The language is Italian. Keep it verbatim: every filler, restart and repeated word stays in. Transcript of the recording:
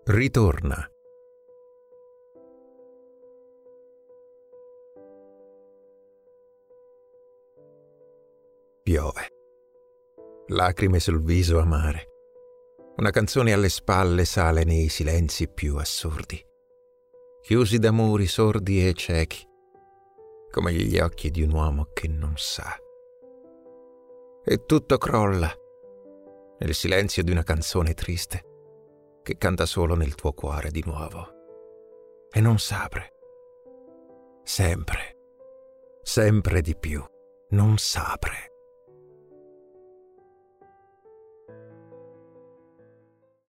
ritorna. Piove. Lacrime sul viso amare. Una canzone alle spalle sale nei silenzi più assurdi, chiusi da muri sordi e ciechi, come gli occhi di un uomo che non sa. E tutto crolla nel silenzio di una canzone triste che canta solo nel tuo cuore di nuovo e non s'apre. Sempre, sempre di più, non s'apre.